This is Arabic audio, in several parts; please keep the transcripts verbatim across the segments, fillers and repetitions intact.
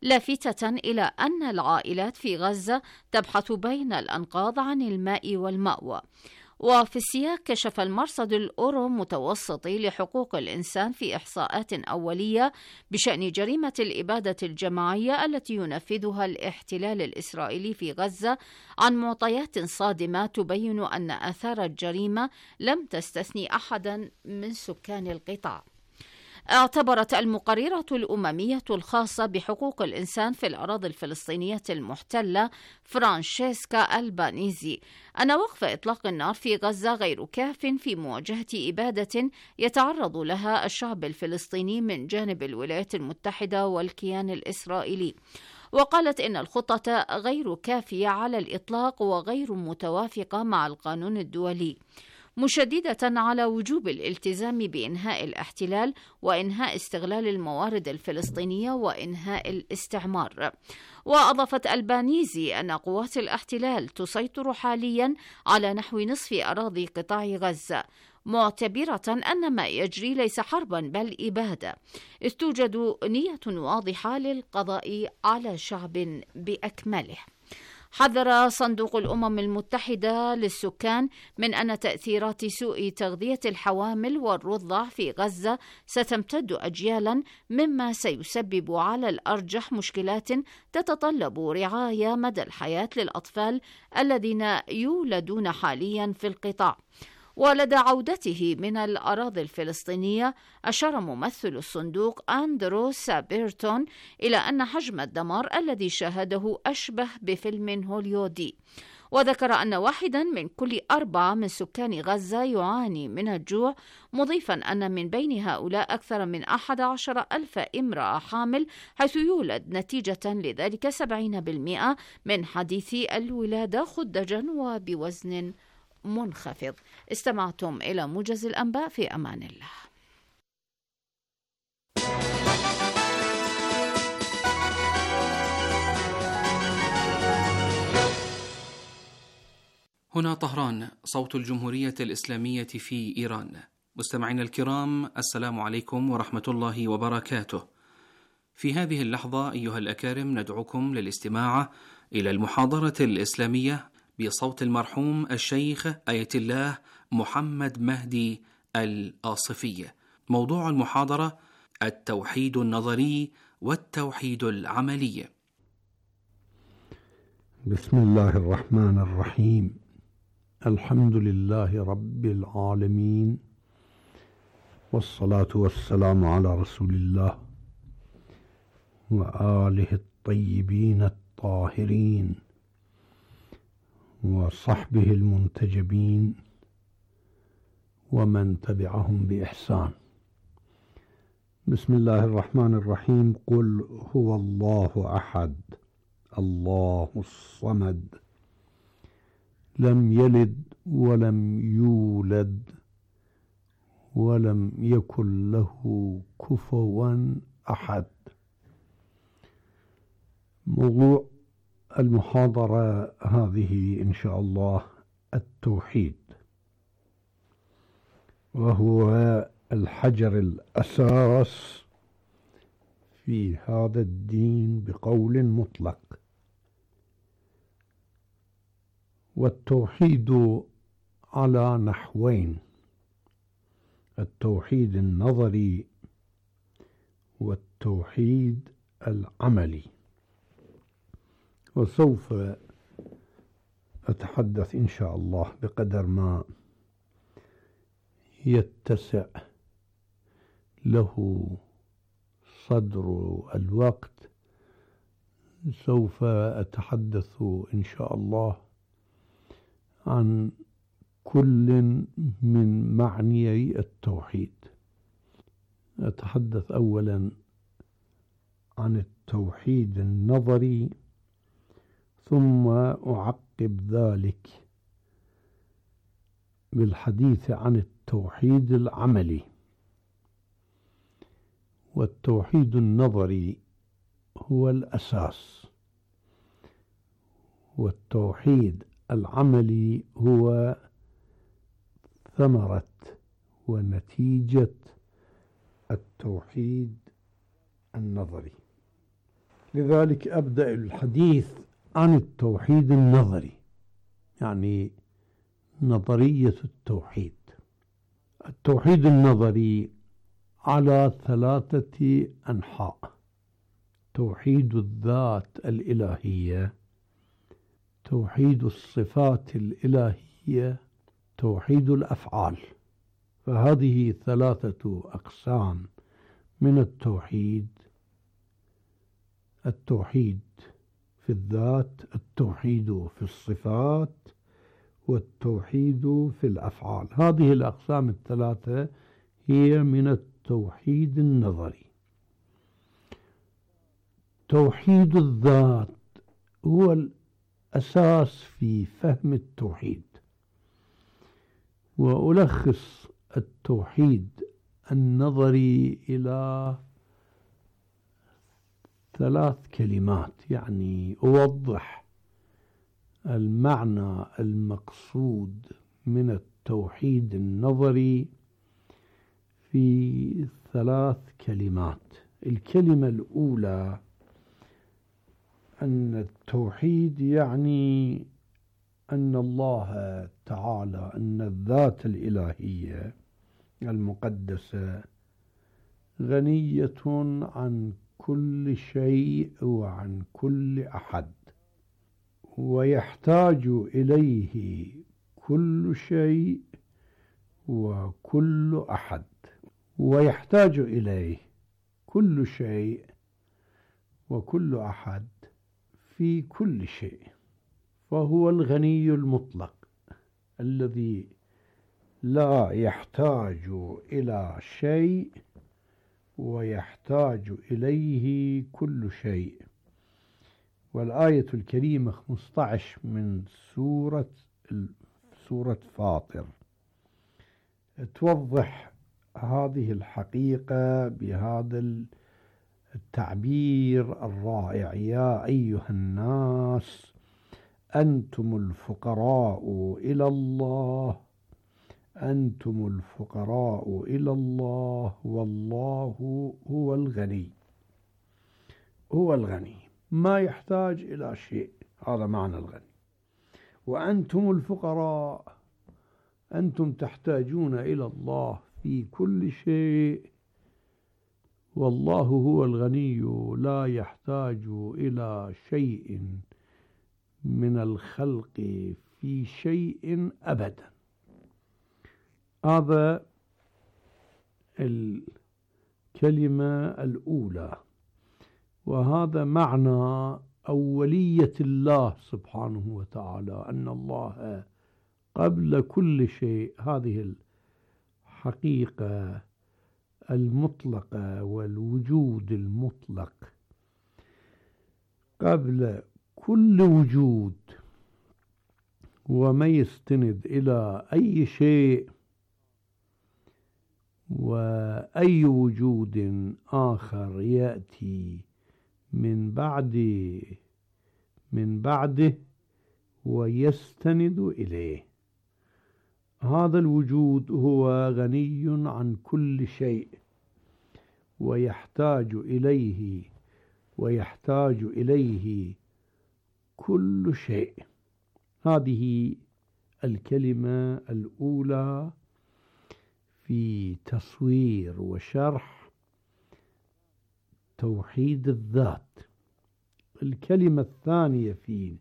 لافتة إلى أن العائلات في غزة تبحث بين الأنقاض عن الماء والمأوى. وفي السياق كشف المرصد الأورو متوسطي لحقوق الإنسان في إحصاءات أولية بشأن جريمة الإبادة الجماعية التي ينفذها الاحتلال الإسرائيلي في غزة عن معطيات صادمة تبين أن آثار الجريمة لم تستثني أحدا من سكان القطاع. اعتبرت المقررة الأممية الخاصة بحقوق الإنسان في الأراضي الفلسطينية المحتلة فرانشيسكا ألبانيزي أن وقف إطلاق النار في غزة غير كاف في مواجهة إبادة يتعرض لها الشعب الفلسطيني من جانب الولايات المتحدة والكيان الإسرائيلي. وقالت إن الخطة غير كافية على الإطلاق وغير متوافقة مع القانون الدولي، مشددة على وجوب الالتزام بإنهاء الاحتلال وإنهاء استغلال الموارد الفلسطينية وإنهاء الاستعمار. وأضافت ألبانيزي أن قوات الاحتلال تسيطر حاليا على نحو نصف أراضي قطاع غزة، معتبرة أن ما يجري ليس حربا بل إبادة، إذ توجد نية واضحة للقضاء على شعب بأكمله. حذر صندوق الأمم المتحدة للسكان من أن تأثيرات سوء تغذية الحوامل والرضع في غزة ستمتد أجيالا، مما سيسبب على الأرجح مشكلات تتطلب رعاية مدى الحياة للأطفال الذين يولدون حاليا في القطاع. ولدى عودته من الأراضي الفلسطينية أشار ممثل الصندوق أندرو سابيرتون إلى أن حجم الدمار الذي شاهده أشبه بفيلم هوليودي، وذكر أن واحدا من كل أربعة من سكان غزة يعاني من الجوع، مضيفا أن من بين هؤلاء أكثر من أحد عشر ألف امرأة حامل، حيث يولد نتيجة لذلك سبعين بالمئة من حديثي الولادة خدجا وبوزن منخفض. استمعتم إلى موجز الأنباء، في أمان الله. هنا طهران، صوت الجمهورية الإسلامية في إيران. مستمعينا الكرام، السلام عليكم ورحمة الله وبركاته. في هذه اللحظة أيها الأكارم ندعوكم للاستماع إلى المحاضرة الإسلامية بصوت المرحوم الشيخ آية الله محمد مهدي الآصفي. موضوع المحاضرة: التوحيد النظري والتوحيد العملي. بسم الله الرحمن الرحيم. الحمد لله رب العالمين، والصلاة والسلام على رسول الله وآله الطيبين الطاهرين وصحبه المنتجبين ومن تبعهم بإحسان. بسم الله الرحمن الرحيم. قل هو الله أحد الله الصمد لم يلد ولم يولد ولم يكن له كفوا أحد. موضوع المحاضرة هذه إن شاء الله التوحيد، وهو الحجر الأساس في هذا الدين بقول مطلق. والتوحيد على نحوين: التوحيد النظري والتوحيد العملي. وسوف أتحدث إن شاء الله بقدر ما يتسع له صدر الوقت. سوف أتحدث إن شاء الله عن كل من معنيي التوحيد. أتحدث أولا عن التوحيد النظري، ثم أعقب ذلك بالحديث عن التوحيد العملي. والتوحيد النظري هو الأساس، والتوحيد العملي هو ثمرة ونتيجة التوحيد النظري. لذلك أبدأ الحديث عن التوحيد النظري، يعني نظرية التوحيد. التوحيد النظري على ثلاثة أنحاء: توحيد الذات الإلهية، توحيد الصفات الإلهية، توحيد الأفعال. فهذه ثلاثة أقسام من التوحيد: التوحيد في الذات، التوحيد في الصفات، والتوحيد في الأفعال. هذه الأقسام الثلاثة هي من التوحيد النظري. توحيد الذات هو الأساس في فهم التوحيد، وألخص التوحيد النظري إلى ثلاث كلمات، يعني أوضح المعنى المقصود من التوحيد النظري في ثلاث كلمات. الكلمة الأولى أن التوحيد يعني أن الله تعالى، أن الذات الإلهية المقدسة غنية عن كل شيء وعن كل أحد، ويحتاج إليه كل شيء وكل أحد، ويحتاج إليه كل شيء وكل أحد في كل شيء. فهو الغني المطلق الذي لا يحتاج إلى شيء ويحتاج إليه كل شيء. والآية الكريمة خمسة عشر من سورة سورة فاطر توضح هذه الحقيقة بهذا التعبير الرائع: يا أيها الناس أنتم الفقراء إلى الله، أنتم الفقراء إلى الله والله هو الغني. هو الغني، ما يحتاج إلى شيء، هذا معنى الغني. وأنتم الفقراء، أنتم تحتاجون إلى الله في كل شيء، والله هو الغني لا يحتاج إلى شيء من الخلق في شيء أبدا. هذا الكلمة الأولى، وهذا معنى أولية الله سبحانه وتعالى، أن الله قبل كل شيء. هذه الحقيقة المطلقة والوجود المطلق قبل كل وجود، وما يستند إلى أي شيء وأي وجود آخر يأتي من بعد من بعده ويستند إليه. هذا الوجود هو غني عن كل شيء ويحتاج إليه ويحتاج إليه كل شيء. هذه الكلمة الأولى في تصوير وشرح توحيد الذات. الكلمة الثانية في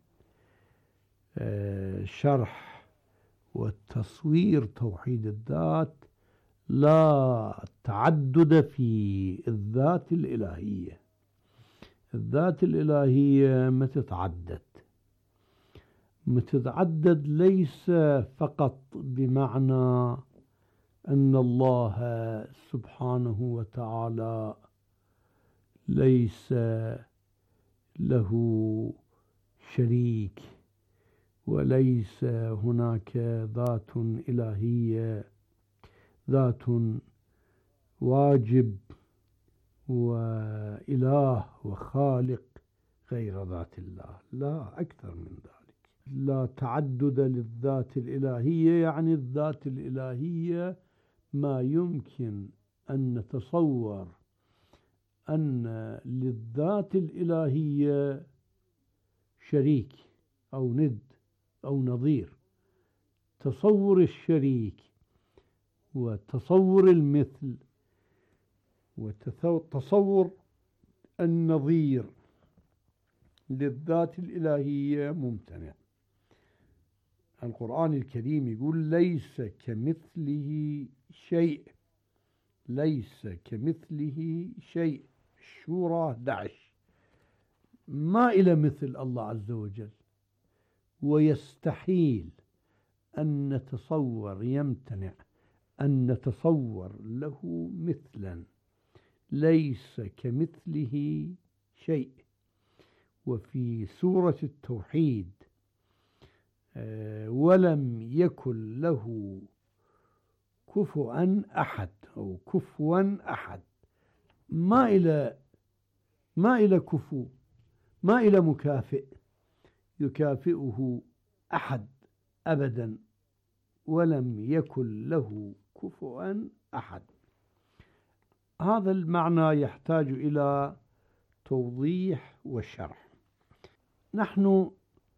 شرح والتصوير توحيد الذات: لا تعدد في الذات الإلهية. الذات الإلهية ما تتعدد، ما تتعدد ليس فقط بمعنى أن الله سبحانه وتعالى ليس له شريك، وليس هناك ذات إلهية، ذات واجب وإله وخالق غير ذات الله، لا، أكثر من ذلك. لا تعدد للذات الإلهية، يعني الذات الإلهية ما يمكن أن نتصور أن للذات الإلهية شريك أو ند أو نظير. تصور الشريك وتصور المثل وتصور النظير للذات الإلهية ممتنع. القرآن الكريم يقول ليس كمثله شيء، ليس كمثله شيء. الشورى أحد عشر. ما إلى مثل الله عز وجل، ويستحيل أن نتصور، يمتنع أن نتصور له مثلا. ليس كمثله شيء. وفي سورة التوحيد ولم يكن له كفوا أحد أو كفوا أحد. ما إلى ما إلى كفو، ما إلى مكافئ يكافئه أحد أبدا. ولم يكن له كفوا أحد. هذا المعنى يحتاج إلى توضيح وشرح. نحن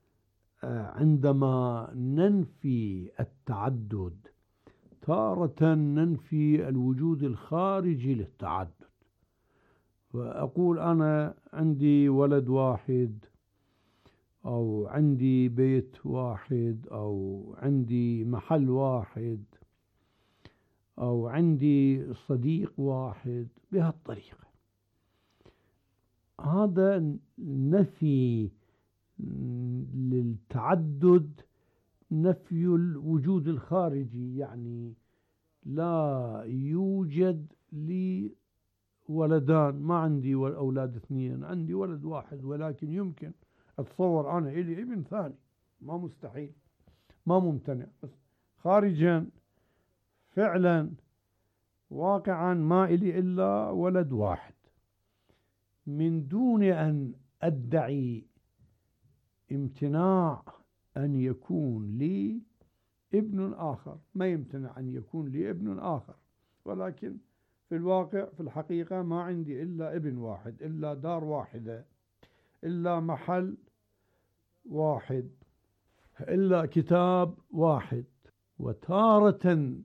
عندما ننفي التعدد تارة ننفي الوجود الخارجي للتعدد. وأقول أنا عندي ولد واحد، أو عندي بيت واحد، أو عندي محل واحد، أو عندي صديق واحد، بهالطريقة. هذا نفي للتعدد، نفي الوجود الخارجي. يعني لا يوجد لي ولدان، ما عندي أولاد اثنين، عندي ولد واحد، ولكن يمكن أتصور أنا إلي ابن ثاني. ما مستحيل، ما ممتنع. بس خارجا فعلا واقعا ما إلي إلا ولد واحد، من دون أن أدعي امتناع أن يكون لي ابن آخر. ما يمتنع أن يكون لي ابن آخر، ولكن في الواقع في الحقيقة ما عندي إلا ابن واحد، إلا دار واحدة، إلا محل واحد، إلا كتاب واحد. وتارة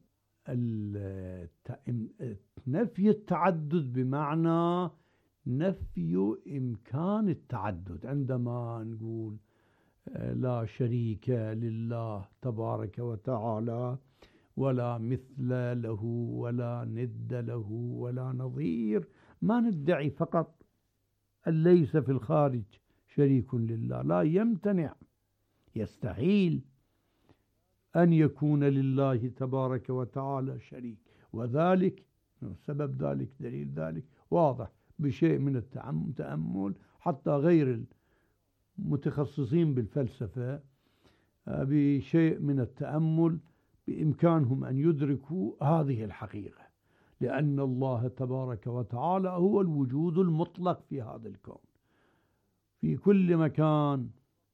نفي التعدد بمعنى نفي إمكان التعدد. عندما نقول لا شريك لله تبارك وتعالى، ولا مثل له، ولا ند له، ولا نظير، ما ندعي فقط أن ليس في الخارج شريك لله. لا، يمتنع، يستحيل أن يكون لله تبارك وتعالى شريك. وذلك سبب ذلك، دليل ذلك واضح بشيء من التأمل. حتى غير المتخصصين بالفلسفة بشيء من التأمل بإمكانهم أن يدركوا هذه الحقيقة، لأن الله تبارك وتعالى هو الوجود المطلق في هذا الكون، في كل مكان،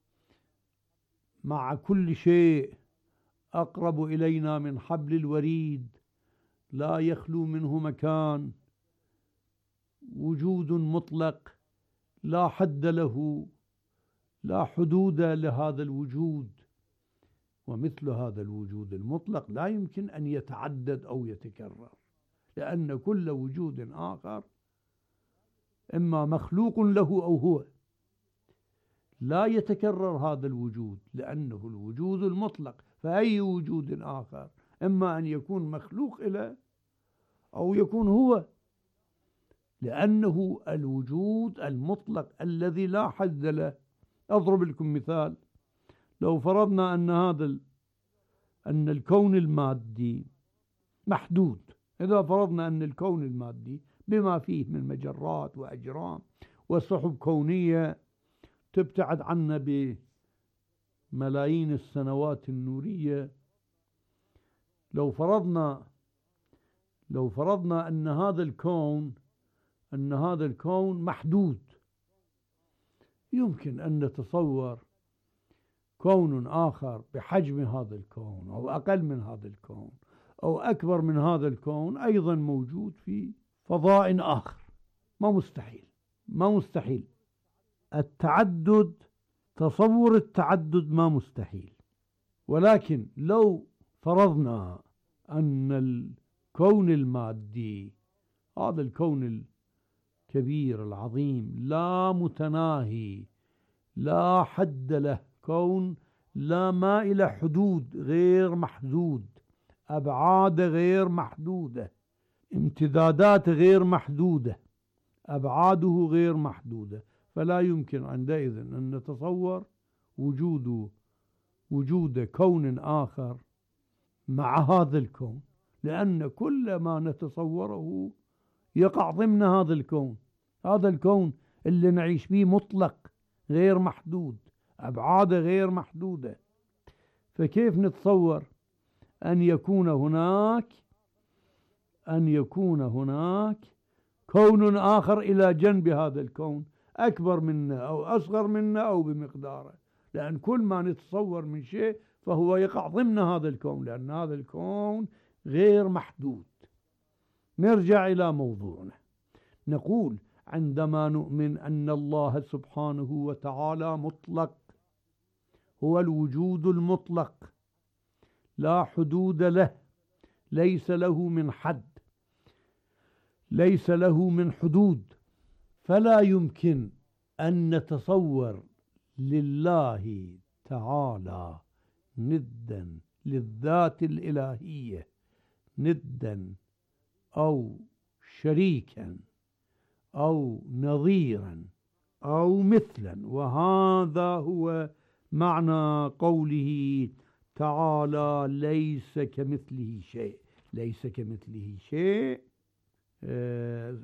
مع كل شيء، أقرب إلينا من حبل الوريد، لا يخلو منه مكان، وجود مطلق لا حد له، لا حدود لهذا الوجود. ومثل هذا الوجود المطلق لا يمكن أن يتعدد أو يتكرر، لأن كل وجود آخر إما مخلوق له أو هو. لا يتكرر هذا الوجود لأنه الوجود المطلق. فأي وجود آخر إما أن يكون مخلوق له أو يكون هو، لأنه الوجود المطلق الذي لا حد له. أضرب لكم مثال. لو فرضنا أن هذا ال... أن الكون المادي محدود. إذا فرضنا أن الكون المادي بما فيه من مجرات وأجرام وسحب كونية تبتعد عنا بملايين السنوات النورية، لو فرضنا لو فرضنا أن هذا الكون أن هذا الكون محدود، يمكن أن نتصور كون آخر بحجم هذا الكون أو أقل من هذا الكون أو أكبر من هذا الكون أيضا موجود في فضاء آخر. ما مستحيل، ما مستحيل. التعدد، تصور التعدد ما مستحيل، ولكن لو فرضنا أن الكون المادي، هذا الكون الكبير العظيم لا متناهي لا حد له، كون لا ما إلى حدود غير محدود، أبعاد غير محدودة، امتدادات غير محدودة، أبعاده غير محدودة، فلا يمكن عندئذ أن نتصور وجود وجود كون آخر مع هذا الكون، لأن كل ما نتصوره يقع ضمن هذا الكون. هذا الكون اللي نعيش به مطلق غير محدود، أبعاده غير محدودة، فكيف نتصور أن يكون هناك أن يكون هناك كون آخر إلى جنب هذا الكون، أكبر منا أو أصغر منا أو بمقداره؟ لأن كل ما نتصور من شيء فهو يقع ضمن هذا الكون، لأن هذا الكون غير محدود. نرجع إلى موضوعنا، نقول عندما نؤمن أن الله سبحانه وتعالى مطلق، هو الوجود المطلق لا حدود له، ليس له من حد، ليس له من حدود، فلا يمكن أن نتصور لله تعالى ندا للذات الإلهية، ندا أو شريكا أو نظيرا أو مثلا. وهذا هو معنى قوله تعالى ليس كمثله شيء. ليس كمثله شيء، آه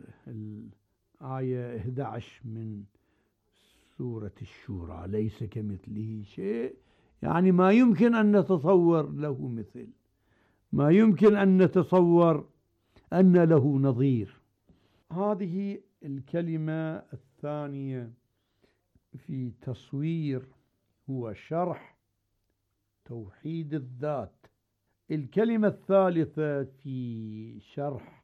الآية إحدى عشر من سورة الشورى، ليس كمثله شيء، يعني ما يمكن أن نتصور له مثل، ما يمكن أن نتصور أن له نظير. هذه الكلمة الثانية في تصوير هو شرح توحيد الذات. الكلمة الثالثة في شرح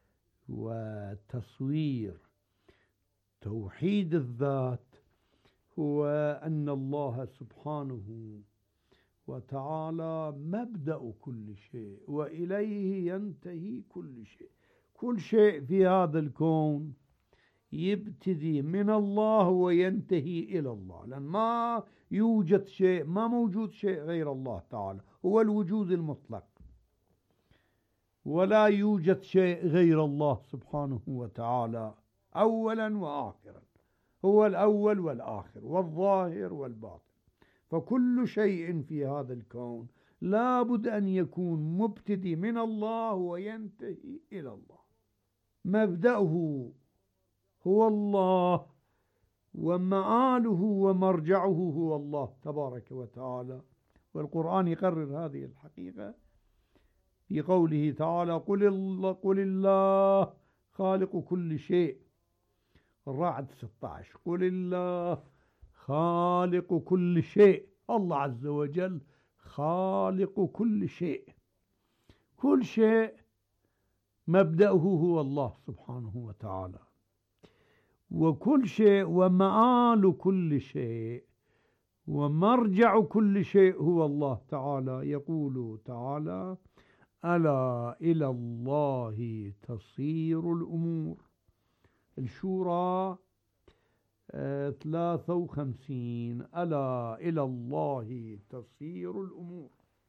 وتصوير توحيد الذات هو أن الله سبحانه وتعالى مبدأ كل شيء وإليه ينتهي كل شيء. كل شيء في هذا الكون يبتدي من الله وينتهي إلى الله، لأن ما يوجد شيء، ما موجود شيء غير الله تعالى، هو الوجود المطلق، ولا يوجد شيء غير الله سبحانه وتعالى أولا وآخرا، هو الأول والآخر والظاهر والباطن. فكل شيء في هذا الكون لابد أن يكون مبتدي من الله وينتهي إلى الله. مبدأه هو الله، ومآله ومرجعه هو الله تبارك وتعالى. والقرآن يقرر هذه الحقيقة في قوله تعالى قل الله, قل الله خالق كل شيء. الرعد ستة عشر، قل الله خالق كل شيء. الله عز وجل خالق كل شيء، كل شيء مبدأه هو الله سبحانه وتعالى، وكل شيء ومآل كل شيء ومرجع كل شيء هو الله تعالى. يقول تعالى ألا إلى الله تصير الأمور. الشورى ثلاثة وخمسين، ألا إلى الله تصير الأمور.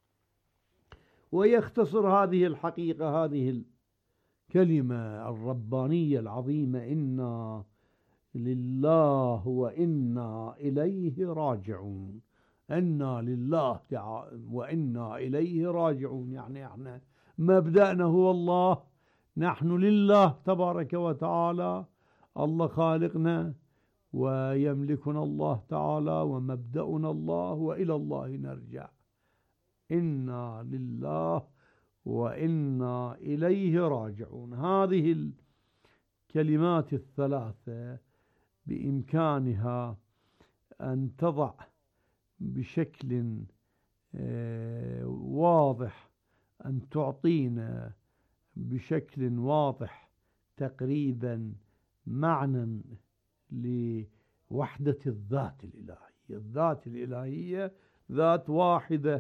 ويختصر هذه الحقيقة، هذه الكلمة الربانية العظيمة، إنا لله وإنا إليه راجعون. إنا لله وإنا إليه راجعون، يعني احنا مبدأنا هو الله، نحن لله تبارك وتعالى، الله خالقنا ويملكنا الله تعالى ومبدأنا الله وإلى الله نرجع. إنا لله وإنا إليه راجعون. هذه الكلمات الثلاثة بإمكانها أن تضع بشكل واضح، أن تعطينا بشكل واضح تقريبا معنى لوحدة الذات الإلهية. الذات الإلهية ذات واحدة،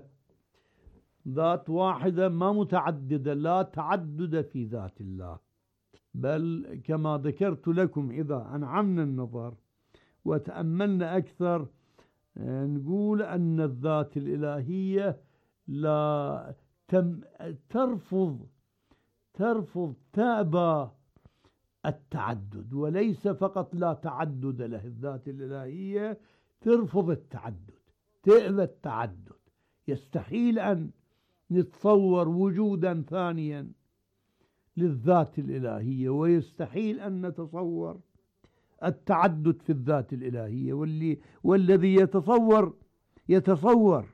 ذات واحدة ما متعددة، لا تعدد في ذات الله. بل كما ذكرت لكم إذا أنعمنا النظر وتأملنا أكثر نقول أن الذات الإلهية لا تم ترفض ترفض تأبى التعدد، وليس فقط لا تعدد له، الذات الإلهية ترفض التعدد، تأبى التعدد. يستحيل أن نتصور وجودا ثانيا للذات الإلهية، ويستحيل أن نتصور التعدد في الذات الإلهية. واللي والذي يتصور يتصور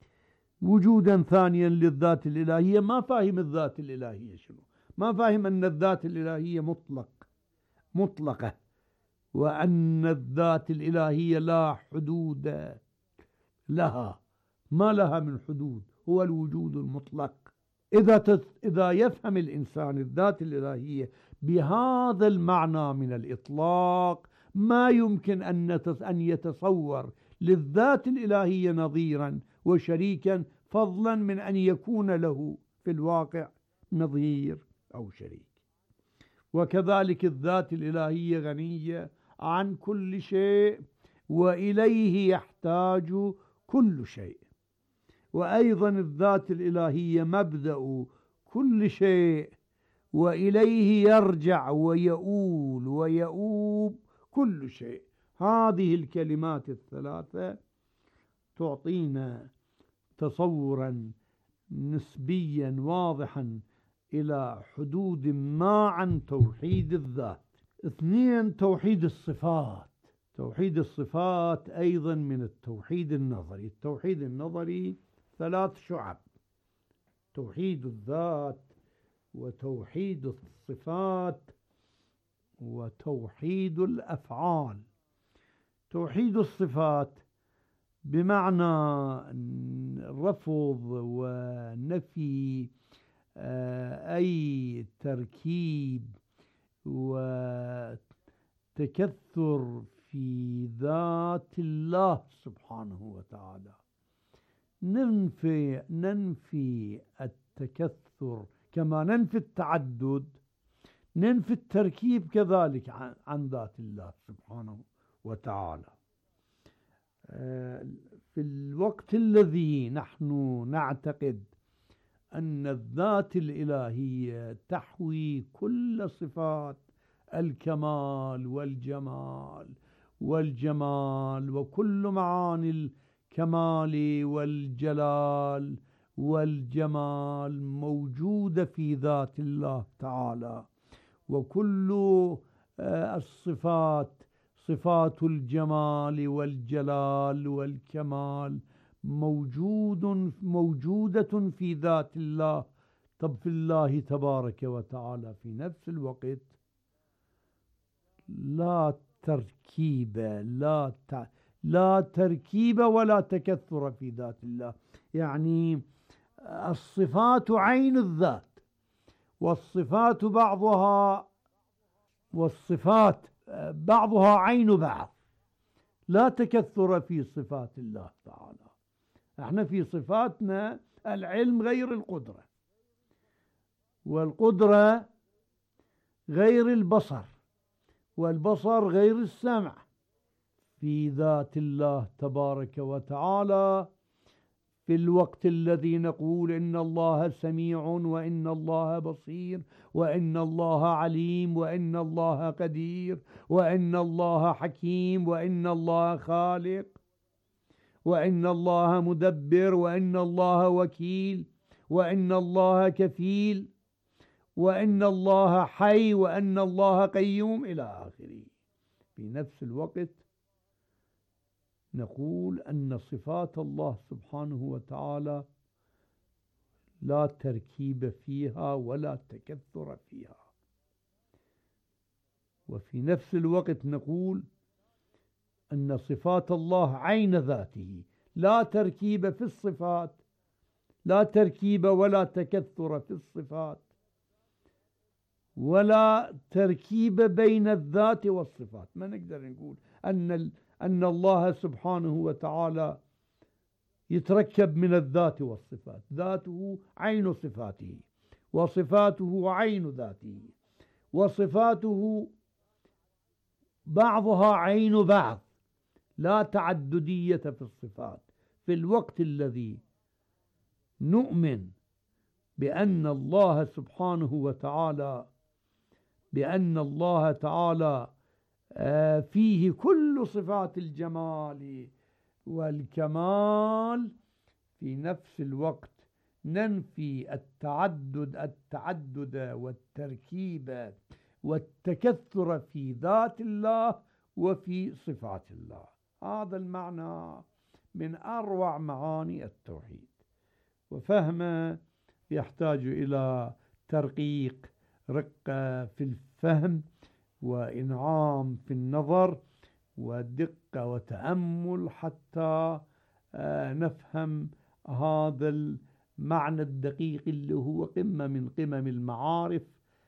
وجودا ثانيا للذات الإلهية ما فاهم الذات الإلهية شنو، ما فاهم أن الذات الإلهية مطلق مطلقة، وأن الذات الإلهية لا حدود لها، ما لها من حدود، هو الوجود المطلق. إذا تت... إذا يفهم الإنسان الذات الإلهية بهذا المعنى من الإطلاق، ما يمكن أن نتس... أن يتصور للذات الإلهية نظيرا وشريكا، فضلا من أن يكون له في الواقع نظير أو شريك. وكذلك الذات الإلهية غنية عن كل شيء، وإليه يحتاج كل شيء. وأيضا الذات الإلهية مبدأ كل شيء، وإليه يرجع ويؤول ويؤوب كل شيء. هذه الكلمات الثلاثة تعطينا تصورا نسبيا واضحا إلى حدود ما عن توحيد الذات. اثنين، توحيد الصفات. توحيد الصفات أيضا من التوحيد النظري. التوحيد النظري ثلاث شعب: توحيد الذات، وتوحيد الصفات، وتوحيد الأفعال. توحيد الصفات بمعنى رفض ونفي أي تركيب وتكثر في ذات الله سبحانه وتعالى. ننفي ننفي التكثر كما ننفي التعدد، ننفي التركيب كذلك عن, عن ذات الله سبحانه وتعالى. في الوقت الذي نحن نعتقد أن الذات الإلهية تحوي كل صفات الكمال والجمال والجمال وكل معاني الكمال والجلال والجمال موجودة في ذات الله تعالى، وكل الصفات صفات الجمال والجلال والكمال موجود موجودة في ذات الله. طب في الله تبارك وتعالى في نفس الوقت لا تركيب لا ت... لا تركيب ولا تكثر في ذات الله. يعني الصفات عين الذات، والصفات بعضها والصفات بعضها عين بعض، لا تكثر في صفات الله تعالى. احنا في صفاتنا العلم غير القدرة، والقدرة غير البصر، والبصر غير السمع. في ذات الله تبارك وتعالى في الوقت الذي نقول إن الله سميع وإن الله بصير وإن الله عليم وإن الله قدير وإن الله حكيم وإن الله خالق وإن الله مدبر وإن الله وكيل وإن الله كفيل وإن الله حي وإن الله قيوم إلى آخره. في نفس الوقت نقول أن صفات الله سبحانه وتعالى لا تركيب فيها ولا تكثر فيها. وفي نفس الوقت نقول أن صفات الله عين ذاته، لا تركيب في الصفات، لا تركيب ولا تكثر في الصفات. ولا تركيب بين الذات والصفات. ما نقدر نقول أن أن الله سبحانه وتعالى يتركب من الذات والصفات. ذاته عين صفاته، وصفاته عين ذاته، وصفاته بعضها عين بعض، لا تعددية في الصفات. في الوقت الذي نؤمن بأن الله سبحانه وتعالى بأن الله تعالى فيه كل صفات الجمال والكمال، في نفس الوقت ننفي التعدد التعدد والتركيب والتكثر في ذات الله وفي صفات الله. هذا المعنى من أروع معاني التوحيد، وفهمه يحتاج إلى ترقيق، رقة في الفهم، وإنعام في النظر، ودقة وتأمل حتى نفهم هذا المعنى الدقيق اللي هو قمة من قمم المعارف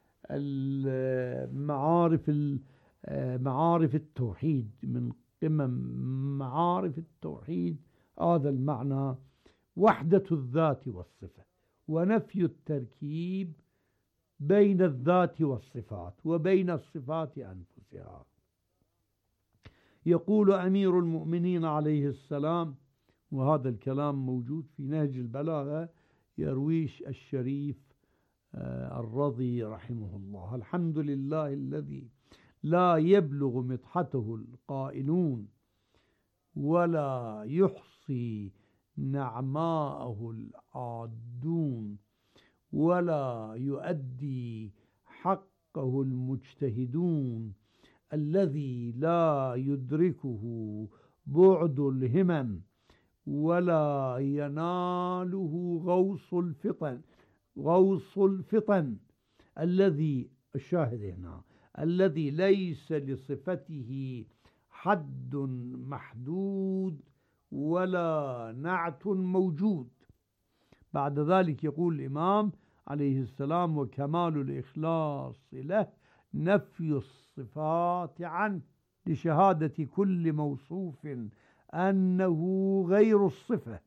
المعارف معارف التوحيد، من قمم معارف التوحيد هذا المعنى، وحدة الذات والصفة، ونفي التركيب بين الذات والصفات وبين الصفات أنفسها. يقول أمير المؤمنين عليه السلام، وهذا الكلام موجود في نهج البلاغة، يرويش الشريف الرضي رحمه الله: الحمد لله الذي لا يبلغ مدحته القائلون، ولا يحصي نعماءه العادون، ولا يؤدي حقه المجتهدون، الذي لا يدركه بعد الهمم، ولا يناله غوص الفطن غوص الفطن الذي الشاهد هنا الذي ليس لصفته حد محدود ولا نعت موجود. بعد ذلك يقول الإمام عليه السلام: وكمال الإخلاص له نفي الصفات عنه، لشهادة كل موصوف أنه غير الصفة،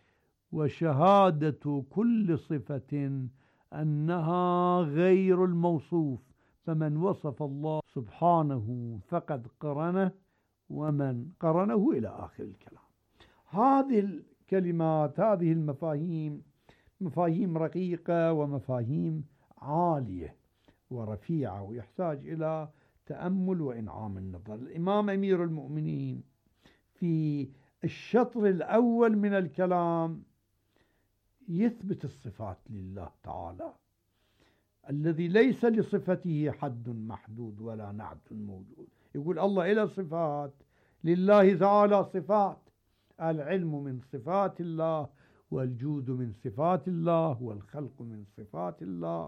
وشهادة كل صفة أنها غير الموصوف، فمن وصف الله سبحانه فقد قرنه، ومن قرنه إلى آخر الكلام. هذه الكلمات، هذه المفاهيم، مفاهيم رقيقة ومفاهيم عالية ورفيعة، ويحتاج إلى تأمل وإنعام النظر. الإمام أمير المؤمنين في الشطر الأول من الكلام يثبت الصفات لله تعالى الذي ليس لصفته حد محدود ولا نعت موجود. يقول الله إلى صفات، لله تعالى صفات، العلم من صفات الله، والجود من صفات الله، والخلق من صفات الله،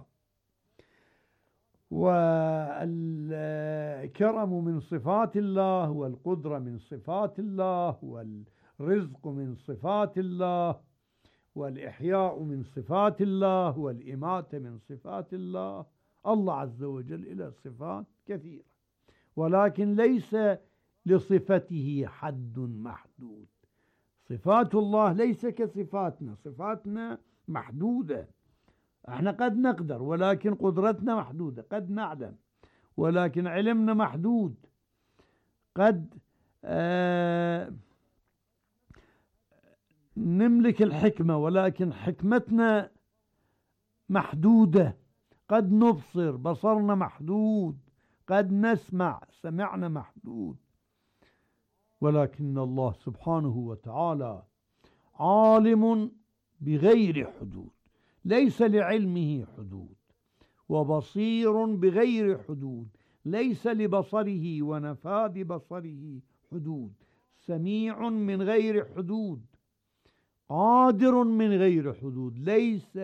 والكرم من صفات الله، والقدرة من صفات الله، والرزق من صفات الله، والإحياء من صفات الله، والإماتة من صفات الله. الله عز وجل إلى صفات كثيرة، ولكن ليس لصفته حد محدود. صفات الله ليس كصفاتنا، صفاتنا محدودة، احنا قد نقدر ولكن قدرتنا محدودة، قد نعلم ولكن علمنا محدود، قد آه نملك الحكمة ولكن حكمتنا محدودة، قد نبصر بصرنا محدود، قد نسمع سمعنا محدود. ولكن الله سبحانه وتعالى عالم بغير حدود، ليس لعلمه حدود، وبصير بغير حدود، ليس لبصره ونفاذ بصره حدود، سميع من غير حدود، قادر من غير حدود، ليس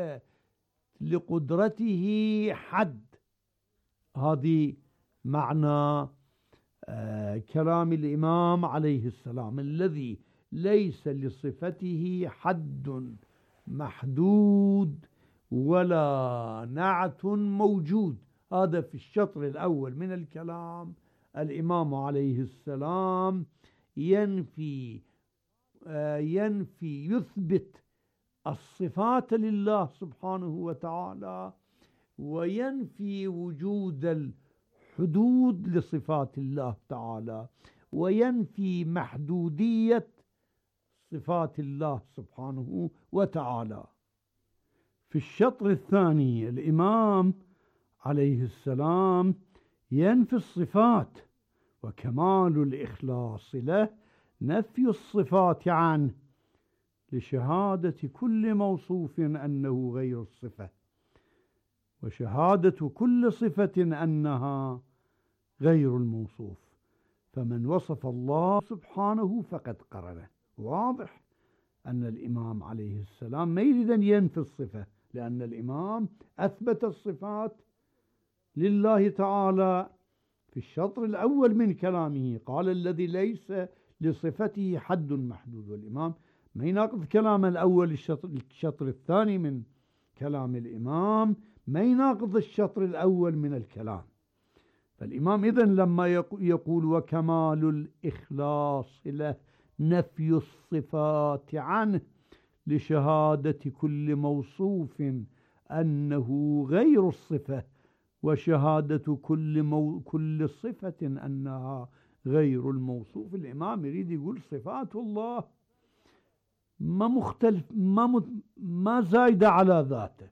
لقدرته حد. هذه معنى آه كلام الإمام عليه السلام: الذي ليس لصفته حد محدود ولا نعت موجود. هذا في الشطر الأول من الكلام. الإمام عليه السلام ينفي آه ينفي يثبت الصفات لله سبحانه وتعالى، وينفي وجود الحدود لصفات الله تعالى، وينفي محدودية صفات الله سبحانه وتعالى. في الشطر الثاني الإمام عليه السلام ينفي الصفات، وكمال الإخلاص له نفي الصفات عنه لشهادة كل موصوف أنه غير الصفة، وشهادة كل صفة أنها غير الموصوف. فمن وصف الله سبحانه فقد قرنه. واضح أن الإمام عليه السلام ما يريد أن ينفي الصفة، لأن الإمام أثبت الصفات لله تعالى في الشطر الأول من كلامه، قال الذي ليس لصفته حد محدود. والإمام ما يناقض كلام الأول. الشطر, الشطر الثاني من كلام الإمام ما يناقض الشطر الأول من الكلام. فالإمام إذن لما يقول وكمال الإخلاص له نفي الصفات عنه لشهادة كل موصوف أنه غير الصفة، وشهادة كل, مو كل صفة أنها غير الموصوف. الإمام يريد يقول صفات الله ما مختلف، ما, ما زايدة على ذاته،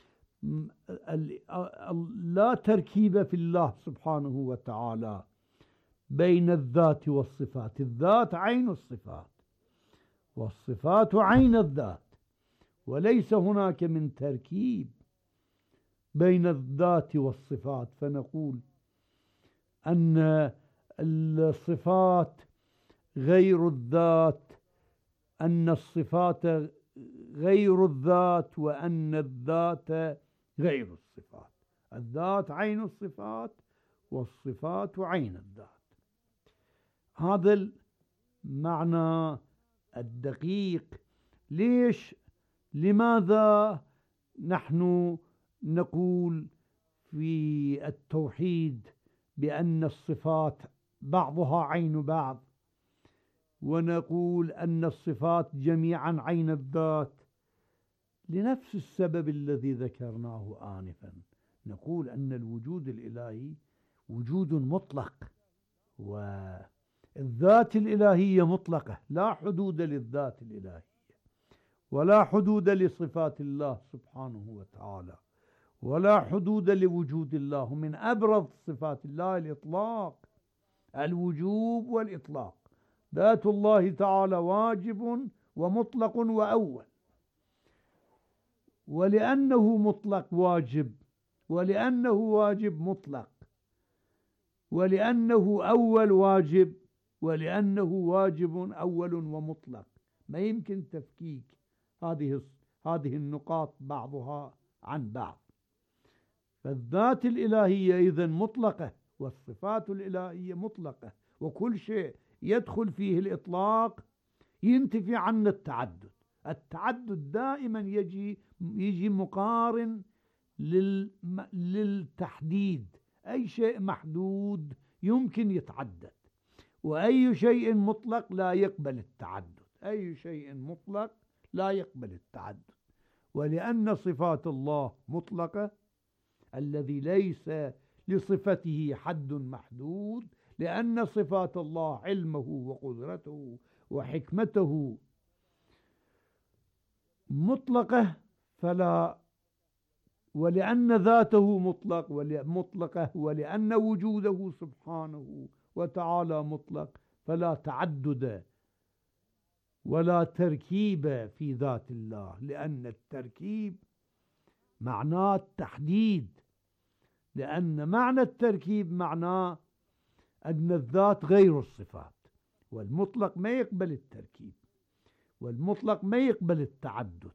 لا تركيب في الله سبحانه وتعالى بين الذات والصفات. الذات عين الصفات، والصفات عين الذات، وليس هناك من تركيب بين الذات والصفات. فنقول أن الصفات غير الذات، أن الصفات غير الذات، وأن الذات غير الصفات. الذات عين الصفات، والصفات عين الذات. هذا المعنى الدقيق. ليش لماذا نحن نقول في التوحيد بأن الصفات بعضها عين بعض، ونقول أن الصفات جميعا عين الذات؟ لنفس السبب الذي ذكرناه آنفا. نقول أن الوجود الإلهي وجود مطلق، والذات الإلهية مطلقة، لا حدود للذات الإلهية ولا حدود لصفات الله سبحانه وتعالى، ولا حدود لوجود الله. من أبرز صفات الله الإطلاق، الوجوب والإطلاق. ذات الله تعالى واجب ومطلق وأول، ولأنه مطلق واجب، ولأنه واجب مطلق، ولأنه أول واجب، ولأنه واجب أول ومطلق. ما يمكن تفكيك هذه هذه النقاط بعضها عن بعض. فالذات الإلهية إذن مطلقة، والصفات الإلهية مطلقة، وكل شيء يدخل فيه الإطلاق ينتفي عنه التعدد. التعدد دائما يجي يجي مقارن للتحديد. أي شيء محدود يمكن يتعدد، وأي شيء مطلق لا يقبل التعدد. أي شيء مطلق لا يقبل التعدد. ولأن صفات الله مطلقة، الذي ليس لصفته حد محدود، لأن صفات الله علمه وقدرته وحكمته مطلقة، فلا ولأن ذاته مطلق مطلقة، ولأن وجوده سبحانه وتعالى مطلق، فلا تعدد ولا تركيب في ذات الله. لأن التركيب معناه التحديد، لأن معنى التركيب معناه أن الذات غير الصفات، والمطلق ما يقبل التركيب، والمطلق ما يقبل التعدد.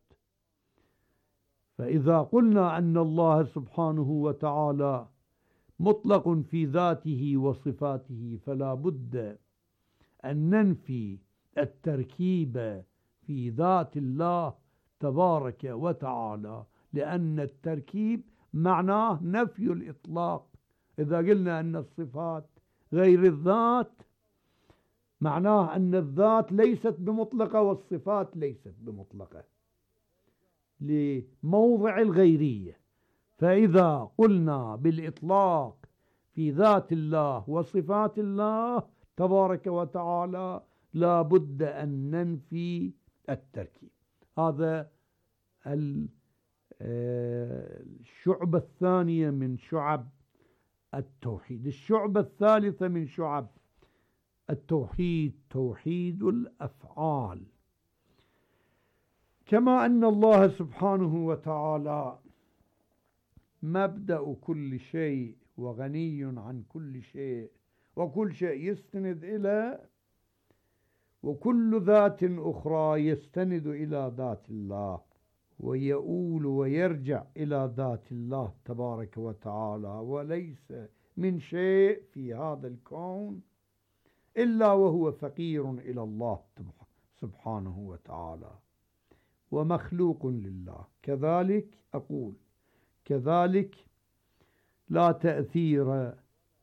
فإذا قلنا أن الله سبحانه وتعالى مطلق في ذاته وصفاته، فلا بد أن ننفي التركيب في ذات الله تبارك وتعالى، لأن التركيب معناه نفي الإطلاق. إذا قلنا أن الصفات غير الذات معناه أن الذات ليست بمطلقة والصفات ليست بمطلقة لموضع الغيرية. فإذا قلنا بالإطلاق في ذات الله وصفات الله تبارك وتعالى لا بد أن ننفي التركيب. هذا الشعبة الثانية من شعب التوحيد. الشعبة الثالثة من شعب التوحيد توحيد الأفعال. كما أن الله سبحانه وتعالى مبدأ كل شيء وغني عن كل شيء وكل شيء يستند إلى، وكل ذات أخرى يستند إلى ذات الله ويؤول ويرجع إلى ذات الله تبارك وتعالى، وليس من شيء في هذا الكون إلا وهو فقير إلى الله سبحانه وتعالى ومخلوق لله. كذلك أقول كذلك لا تأثير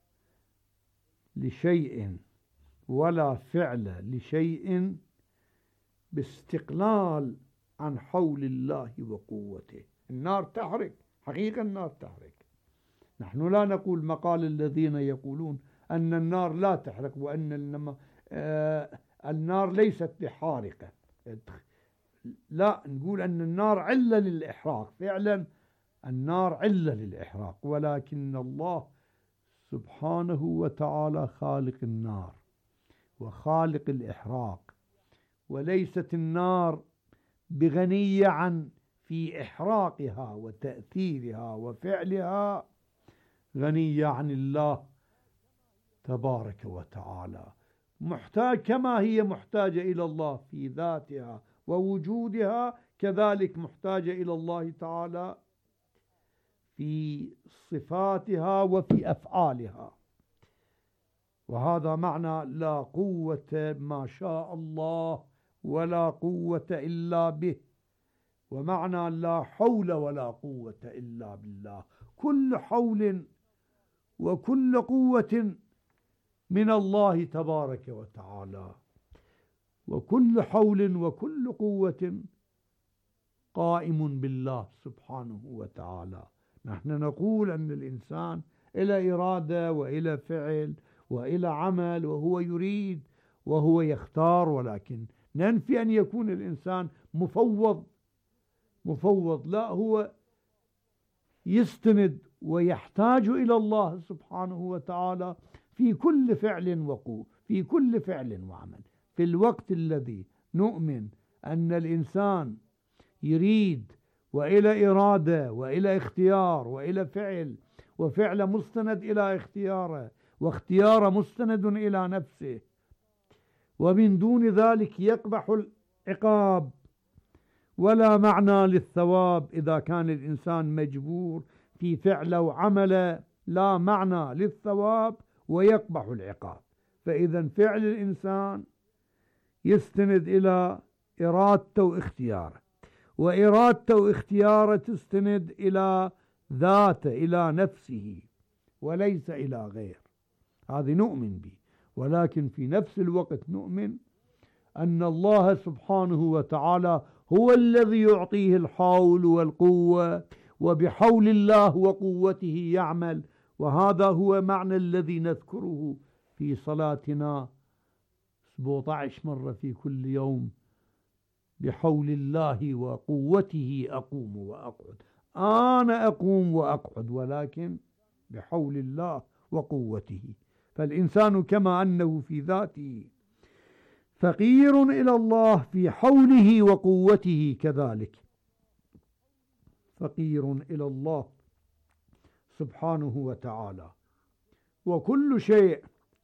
لشيء ولا فعل لشيء باستقلال عن حول الله وقوته. النار تحرق، حقيقة النار تحرق. نحن لا نقول مقال الذين يقولون أن النار لا تحرق وأن إنما آه النار ليست بحارقة. لا، نقول أن النار علة للإحراق. فعلا النار علة للإحراق، ولكن الله سبحانه وتعالى خالق النار وخالق الإحراق، وليست النار بغنية عن في إحراقها وتأثيرها وفعلها، غنية عن الله تبارك وتعالى. محتاج كما هي محتاجة إلى الله في ذاتها ووجودها، كذلك محتاجة إلى الله تعالى في صفاتها وفي أفعالها. وهذا معنى لا قوة ما شاء الله ولا قوة إلا به، ومعنى لا حول ولا قوة إلا بالله. كل حول وكل قوة من الله تبارك وتعالى، وكل حول وكل قوة قائم بالله سبحانه وتعالى. نحن نقول أن الإنسان إلى إرادة وإلى فعل وإلى عمل، وهو يريد وهو يختار، ولكن ننفي أن يكون الإنسان مفوض مفوض لا، هو يستند ويحتاج إلى الله سبحانه وتعالى في كل فعل وقوة، في كل فعل وعمل. في الوقت الذي نؤمن أن الإنسان يريد وإلى إرادة وإلى اختيار وإلى فعل، وفعل مستند إلى اختياره، واختيار مستند إلى نفسه، ومن دون ذلك يقبح العقاب ولا معنى للثواب. إذا كان الإنسان مجبور في فعله وعمله لا معنى للثواب ويقبح العقاب. فإذا فعل الإنسان يستند إلى إرادته واختياره، وإرادته واختياره تستند إلى ذاته إلى نفسه وليس إلى غير. هذه نؤمن به، ولكن في نفس الوقت نؤمن أن الله سبحانه وتعالى هو الذي يعطيه الحول والقوة، وبحول الله وقوته يعمل. وهذا هو معنى الذي نذكره في صلاتنا سبعة عشر مرة في كل يوم: بحول الله وقوته أقوم وأقعد. أنا أقوم وأقعد ولكن بحول الله وقوته. فالإنسان كما أنه في ذاته فقير إلى الله، في حوله وقوته كذلك فقير إلى الله سبحانه وتعالى. وكل شيء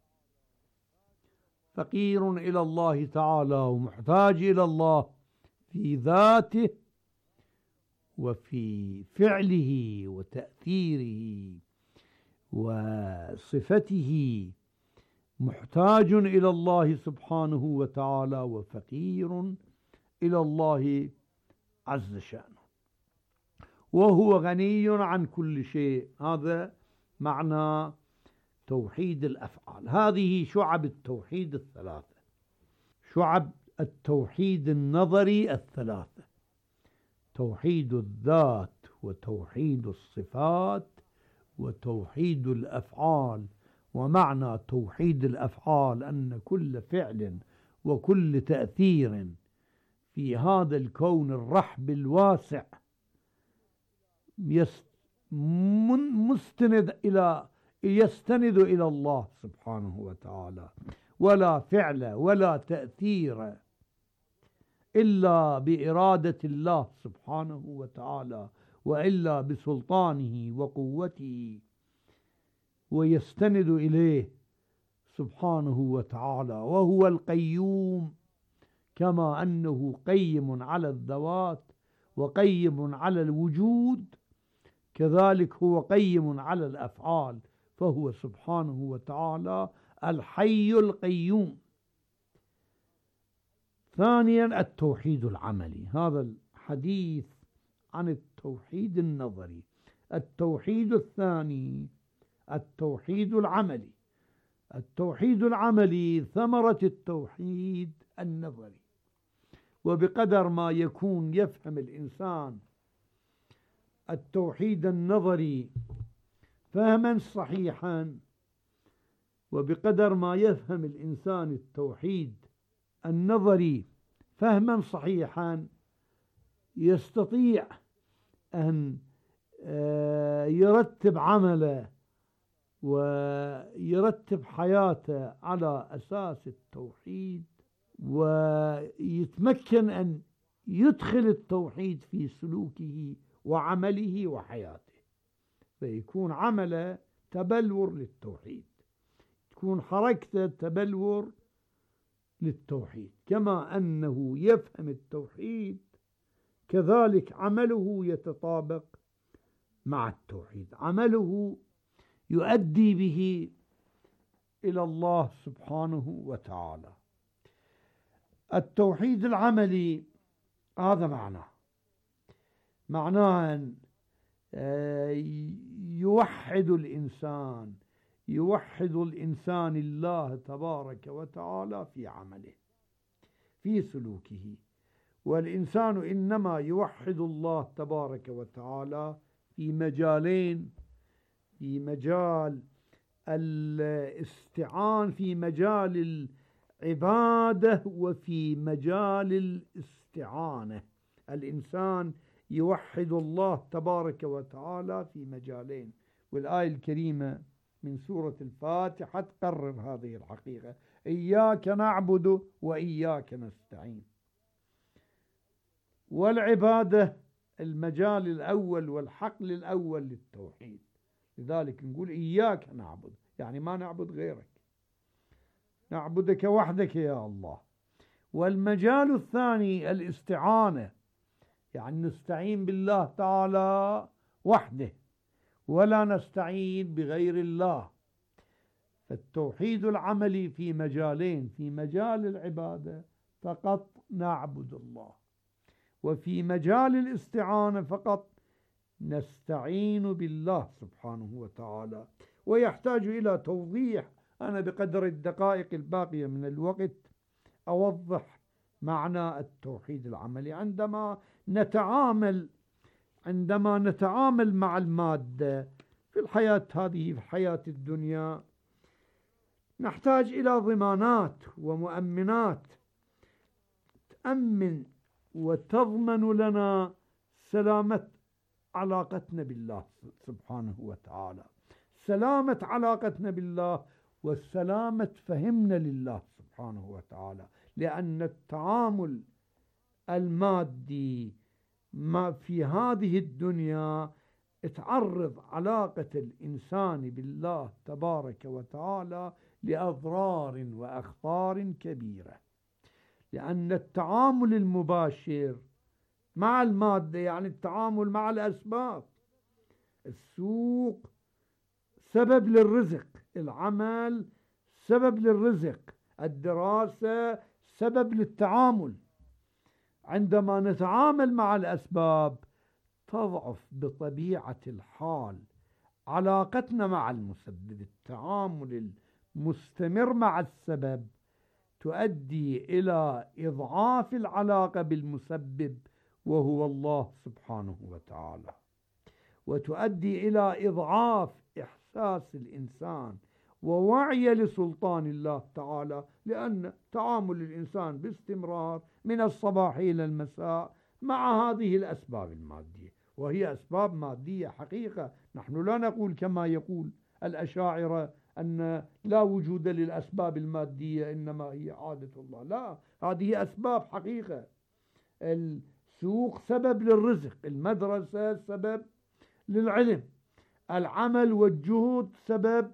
فقير إلى الله تعالى ومحتاج إلى الله في ذاته وفي فعله وتأثيره وصفته، محتاج إلى الله سبحانه وتعالى وفقير إلى الله عز شأنه. وهو غني عن كل شيء. هذا معنى توحيد الأفعال. هذه شعب التوحيد الثلاثة، شعب التوحيد النظري الثلاثة: توحيد الذات، وتوحيد الصفات، وتوحيد الأفعال. ومعنى توحيد الأفعال أن كل فعل وكل تأثير في هذا الكون الرحب الواسع مستند إلى يستند إلى الله سبحانه وتعالى، ولا فعل ولا تأثير إلا بإرادة الله سبحانه وتعالى، وإلا بسلطانه وقوته، ويستند إليه سبحانه وتعالى. وهو القيوم، كما أنه قيم على الذوات وقيم على الوجود، كذلك هو قيم على الأفعال، فهو سبحانه وتعالى الحي القيوم. ثانيا التوحيد العملي. هذا الحديث عن التوحيد النظري. التوحيد الثاني التوحيد العملي. التوحيد العملي ثمرة التوحيد النظري، وبقدر ما يكون يفهم الإنسان التوحيد النظري فهما صحيحا، وبقدر ما يفهم الإنسان التوحيد النظري فهما صحيحا يستطيع أن يرتب عمله ويرتب حياته على أساس التوحيد، ويتمكن أن يدخل التوحيد في سلوكه وعمله وحياته، فيكون عمله تبلور للتوحيد، تكون حركته تبلور للتوحيد. كما أنه يفهم التوحيد كذلك عمله يتطابق مع التوحيد، عمله يؤدي به إلى الله سبحانه وتعالى. التوحيد العملي هذا معناه معناه أن يوحد الإنسان يوحد الإنسان الله تبارك وتعالى في عمله في سلوكه. والإنسان إنما يوحد الله تبارك وتعالى في مجالين: في مجال الاستعان في مجال العبادة وفي مجال الاستعانة. الإنسان يوحد الله تبارك وتعالى في مجالين، والآية الكريمة من سورة الفاتحة تقرر هذه الحقيقة: إياك نعبد وإياك نستعين. والعبادة المجال الأول والحقل الأول للتوحيد، لذلك نقول إياك نعبد، يعني ما نعبد غيرك، نعبدك وحدك يا الله. والمجال الثاني الاستعانة، يعني نستعين بالله تعالى وحده ولا نستعين بغير الله. فالتوحيد العملي في مجالين: في مجال العبادة فقط نعبد الله، وفي مجال الاستعانة فقط نستعين بالله سبحانه وتعالى. ويحتاج إلى توضيح، أنا بقدر الدقائق الباقية من الوقت أوضح معنى التوحيد العملي. عندما نتعامل عندما نتعامل مع المادة في الحياة هذه في حياة الدنيا، نحتاج إلى ضمانات ومؤمنات تأمن وتضمن لنا سلامة علاقتنا بالله سبحانه وتعالى، سلامة علاقتنا بالله وسلامة فهمنا لله سبحانه وتعالى. لأن التعامل المادي ما في هذه الدنيا تعرض علاقة الإنسان بالله تبارك وتعالى لأضرار وأخطار كبيرة. لأن التعامل المباشر مع المادة يعني التعامل مع الأسباب. السوق سبب للرزق، العمل سبب للرزق، الدراسة سبب للتعامل. عندما نتعامل مع الأسباب تضعف بطبيعة الحال علاقتنا مع المسبب. التعامل المستمر مع السبب تؤدي إلى إضعاف العلاقة بالمسبب وهو الله سبحانه وتعالى، وتؤدي إلى إضعاف إحساس الإنسان ووعي لسلطان الله تعالى، لأن تعامل الإنسان باستمرار من الصباح إلى المساء مع هذه الأسباب المادية، وهي أسباب مادية حقيقة. نحن لا نقول كما يقول الأشاعرة أن لا وجود للأسباب المادية إنما هي عادة الله، لا، هذه أسباب حقيقة. السوق سبب للرزق، المدرسة سبب للعلم، العمل والجهد سبب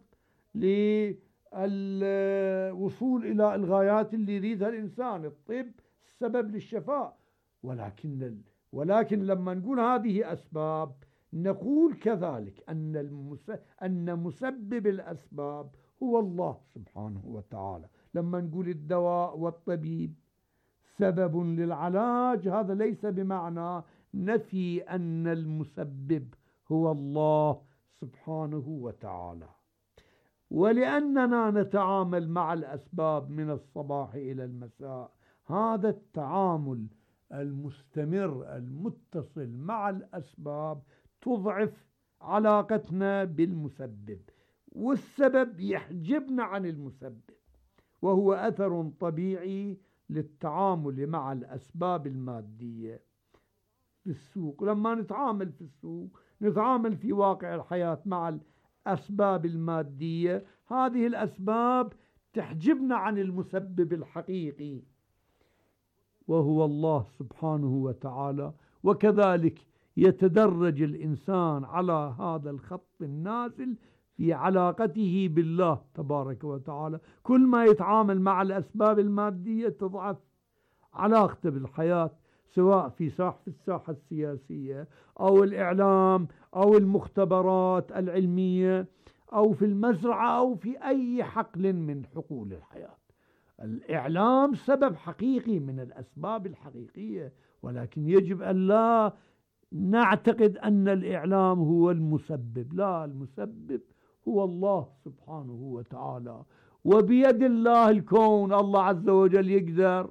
للوصول إلى الغايات اللي يريدها الإنسان، الطب سبب للشفاء. ولكن ولكن لما نقول هذه أسباب نقول كذلك أن المس... أن مسبب الأسباب هو الله سبحانه وتعالى. لما نقول الدواء والطبيب سبب للعلاج، هذا ليس بمعنى نفي أن المسبب هو الله سبحانه وتعالى. ولأننا نتعامل مع الأسباب من الصباح إلى المساء، هذا التعامل المستمر المتصل مع الأسباب تضعف علاقتنا بالمسبب، والسبب يحجبنا عن المسبب، وهو أثر طبيعي للتعامل مع الأسباب المادية في السوق. لما نتعامل في السوق نتعامل في واقع الحياة مع الأسباب المادية، هذه الأسباب تحجبنا عن المسبب الحقيقي وهو الله سبحانه وتعالى. وكذلك يتدرج الإنسان على هذا الخط النازل في علاقته بالله تبارك وتعالى. كل ما يتعامل مع الأسباب المادية تضعف علاقته بالحياة، سواء في ساحة الساحة السياسية أو الإعلام أو المختبرات العلمية أو في المزرعة أو في أي حقل من حقول الحياة. الإعلام سبب حقيقي من الأسباب الحقيقية، ولكن يجب أن لا نعتقد أن الإعلام هو المسبب، لا، المسبب هو الله سبحانه وتعالى، وبيد الله الكون. الله عز وجل يقدر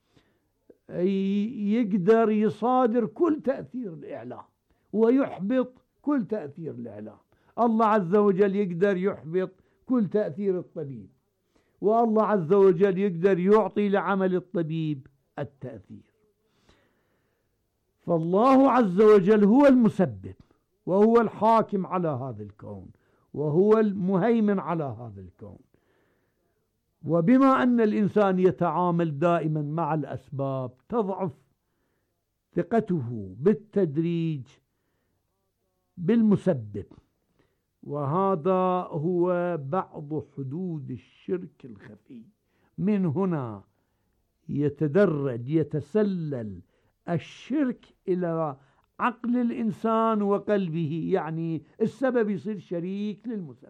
يقدر يصادر كل تأثير الإعلام ويحبط كل تأثير الإعلام. الله عز وجل يقدر يحبط كل تأثير الطبيب، والله عز وجل يقدر يعطي لعمل الطبيب التأثير. فالله عز وجل هو المسبب، وهو الحاكم على هذا الكون، وهو المهيمن على هذا الكون. وبما أن الإنسان يتعامل دائما مع الأسباب تضعف ثقته بالتدريج بالمسبب، وهذا هو بعض حدود الشرك الخفي. من هنا يتدرج يتسلل الشرك إلى عقل الإنسان وقلبه، يعني السبب يصير شريك للمسبب،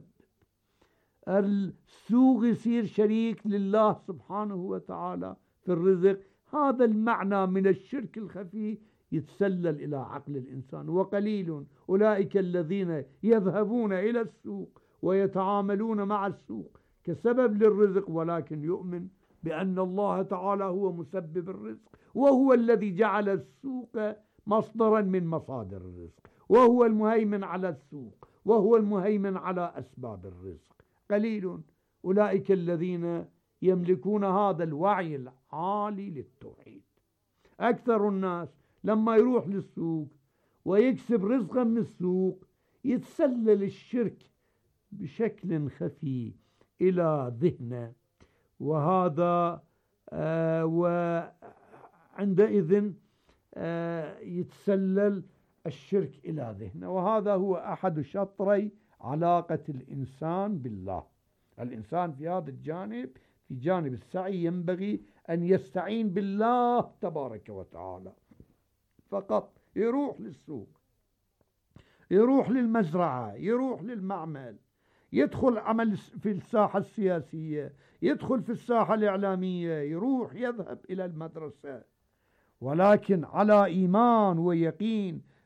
السوق يصير شريك لله سبحانه وتعالى في الرزق. هذا المعنى من الشرك الخفي يتسلل إلى عقل الإنسان. وقليل أولئك الذين يذهبون إلى السوق ويتعاملون مع السوق كسبب للرزق، ولكن يؤمن بأن الله تعالى هو مسبب الرزق، وهو الذي جعل السوق مصدرا من مصادر الرزق، وهو المهيمن على السوق، وهو المهيمن على أسباب الرزق. قليل أولئك الذين يملكون هذا الوعي العالي للتوحيد. أكثر الناس لما يروح للسوق ويكسب رزقا من السوق يتسلل الشرك بشكل خفي إلى ذهنه، وهذا آه وعندئذ آه يتسلل الشرك إلى ذهنه. وهذا هو أحد شطري علاقة الإنسان بالله. الإنسان في هذا الجانب، في جانب السعي، ينبغي أن يستعين بالله تبارك وتعالى فقط. يروح للسوق، يروح للمزرعة، يروح للمعمل، يدخل عمل في الساحة السياسية، يدخل في الساحة الإعلامية، يروح يذهب إلى المدرسة، ولكن على إيمان ويقين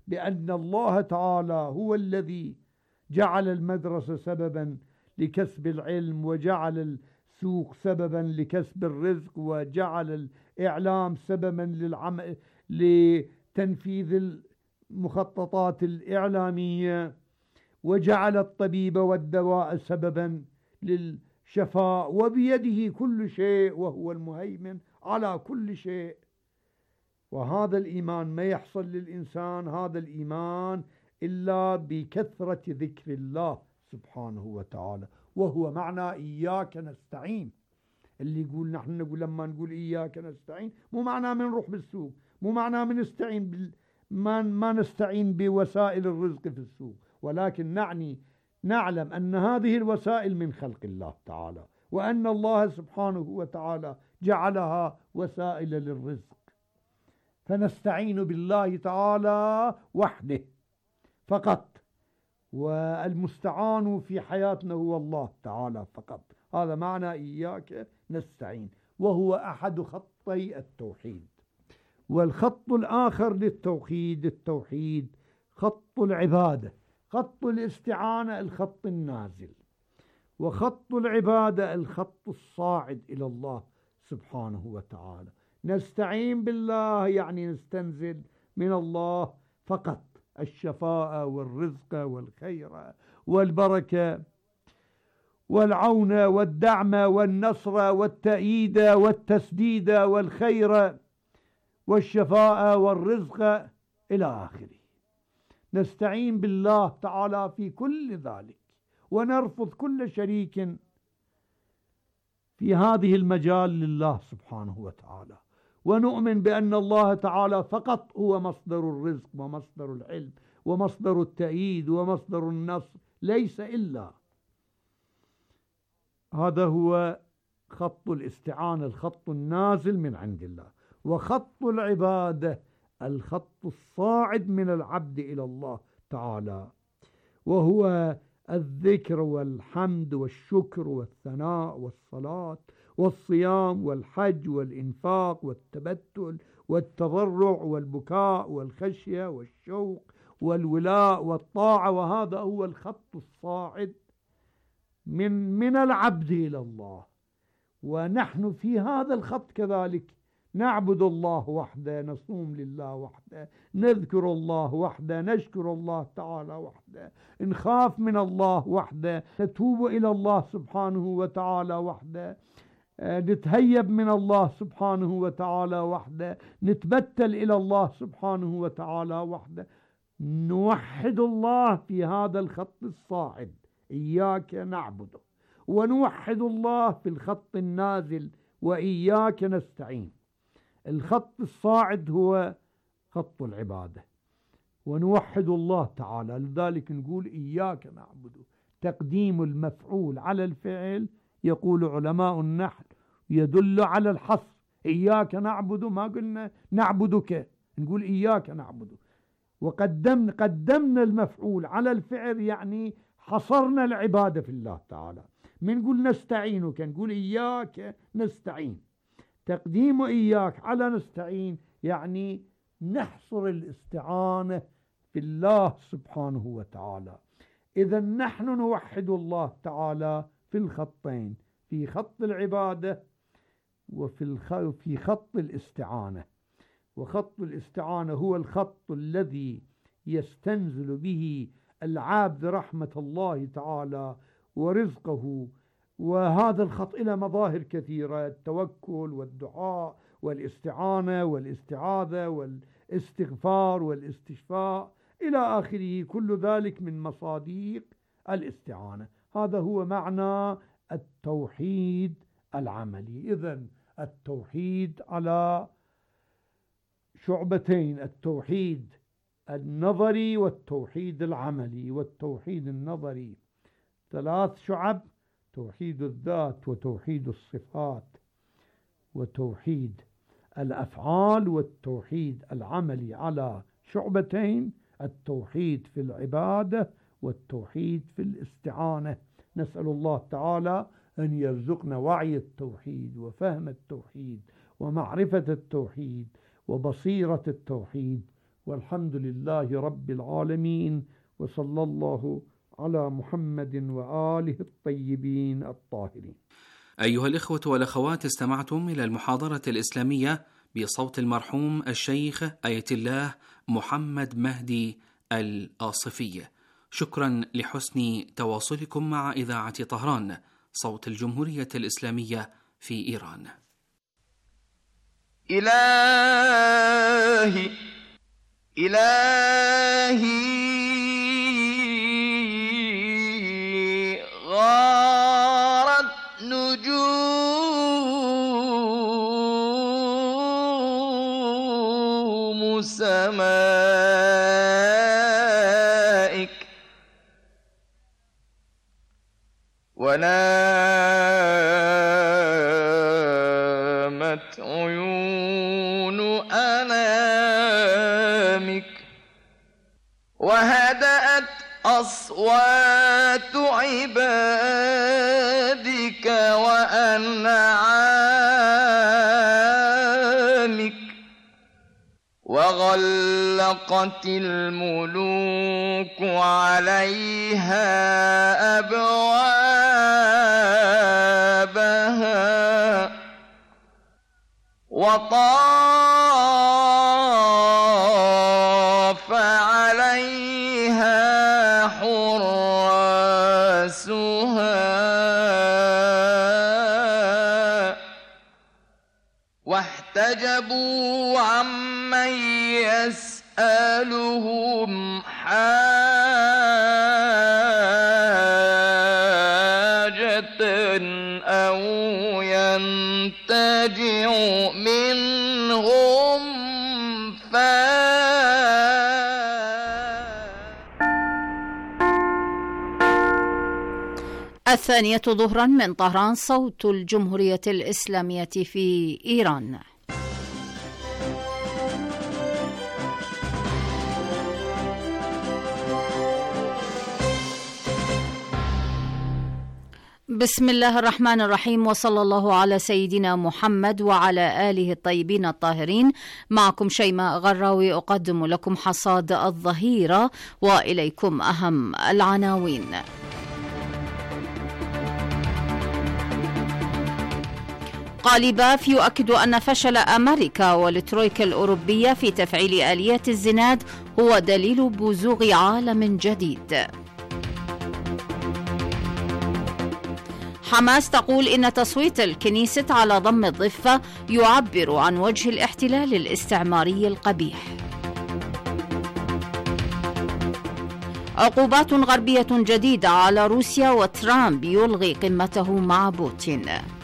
بأن الله تعالى هو الذي جعل المدرسة سببا لكسب العلم، وجعل السوق سببا لكسب الرزق، وجعل الإعلام سببا للعمل لتنفيذ المخططات الإعلامية، وجعل الطبيب والدواء سببا للشفاء، وبيده كل شيء وهو المهيمن على كل شيء. وهذا الإيمان ما يحصل للإنسان هذا الإيمان إلا بكثرة ذكر الله سبحانه وتعالى، وهو معنى إياك نستعين. اللي يقول نحن نقول لما نقول إياك نستعين مو معناه من نروح بالسوق، مو معناه من نستعين بال... ما... ما نستعين بوسائل الرزق في السوق، ولكن نعني نعلم أن هذه الوسائل من خلق الله تعالى، وأن الله سبحانه وتعالى جعلها وسائل للرزق، فنستعين بالله تعالى وحده فقط، والمستعان في حياتنا هو الله تعالى فقط. هذا معنى إياك نستعين، وهو أحد خطي التوحيد. والخط الآخر للتوحيد التوحيد خط العبادة. خط الاستعانة الخط النازل، وخط العبادة الخط الصاعد إلى الله سبحانه وتعالى. نستعين بالله يعني نستنزل من الله فقط الشفاء والرزق والخير والبركة والعون والدعم والنصر والتأييد والتسديد والخير والشفاء والرزق إلى آخره. نستعين بالله تعالى في كل ذلك، ونرفض كل شريك في هذه المجال لله سبحانه وتعالى، ونؤمن بأن الله تعالى فقط هو مصدر الرزق ومصدر العلم ومصدر التأييد ومصدر النصر، ليس إلا. هذا هو خط الاستعانة الخط النازل من عند الله. وخط العبادة الخط الصاعد من العبد إلى الله تعالى، وهو الذكر والحمد والشكر والثناء والصلاة والصيام والحج والإنفاق والتبتل والتضرع والبكاء والخشية والشوق والولاء والطاعة. وهذا هو الخط الصاعد من من العبد إلى الله. ونحن في هذا الخط كذلك نعبد الله وحده، نصوم لله وحده، نذكر الله وحده، نشكر الله تعالى وحده، نخاف من الله وحده، نتوب إلى الله سبحانه وتعالى وحده، نتهيب من الله سبحانه وتعالى وحده، نتبتل إلى الله سبحانه وتعالى وحده. نوحد الله في هذا الخط الصاعد إياك نعبد، ونوحد الله في الخط النازل وإياك نستعين. الخط الصاعد هو خط العبادة، ونوحد الله تعالى، لذلك نقول إياك نعبد. تقديم المفعول على الفعل يقول علماء النحو يدل على الحصر. إياك نعبد، ما قلنا نعبدك، نقول إياك نعبد. وقدمنا قدمنا المفعول على الفعل يعني حصرنا العبادة في الله تعالى. من نقول نستعينك نقول إياك نستعين. تقديم إياك على نستعين يعني نحصر الاستعانة في الله سبحانه وتعالى. إذا نحن نوحد الله تعالى في الخطين، في خط العبادة وفي الخ... في خط الاستعانة. وخط الاستعانة هو الخط الذي يستنزل به العبد رحمة الله تعالى ورزقه. وهذا الخط إلى مظاهر كثيرة: التوكل والدعاء والاستعانة والاستعاذة والاستغفار والاستشفاء إلى آخره، كل ذلك من مصادق الاستعانة. هذا هو معنى التوحيد العملي. إذن التوحيد على شعبتين: التوحيد النظري والتوحيد العملي. والتوحيد النظري ثلاث شعب: توحيد الذات وتوحيد الصفات وتوحيد الأفعال. والتوحيد العملي على شعبتين: التوحيد في العبادة والتوحيد في الاستعانة. نسأل الله تعالى أن يرزقنا وعي التوحيد وفهم التوحيد ومعرفة التوحيد وبصيرة التوحيد والحمد لله رب العالمين، وصلى الله على محمد وآله الطيبين الطاهرين. أيها الإخوة والأخوات، استمعتم إلى المحاضرة الإسلامية بصوت المرحوم الشيخ آية الله محمد مهدي الآصفي. شكرا لحسن تواصلكم مع إذاعة طهران، صوت الجمهورية الإسلامية في إيران. إلهي إلهي غارت نجوم سمائك ونامت عيون أنامك وهدأت أصوات عبادك وأنعامك وغلقت الملوك عليها أبوابها وطاف عليها حراسها واحتجبوا عمن يسألهم حاجة أو ينتجع منهم الثانية ظهرا من طهران، صوت الجمهورية الإسلامية في إيران. بسم الله الرحمن الرحيم، وصلى الله على سيدنا محمد وعلى آله الطيبين الطاهرين. معكم شيماء غراوي أقدم لكم حصاد الظهيرة، وإليكم أهم العناوين. قاليباف يؤكد أن فشل أمريكا والترويكا الأوروبية في تفعيل آليات الزناد هو دليل بزوغ عالم جديد. حماس تقول إن تصويت الكنيسة على ضم الضفة يعبر عن وجه الاحتلال الاستعماري القبيح. عقوبات غربية جديدة على روسيا، وترامب يلغي قمته مع بوتين.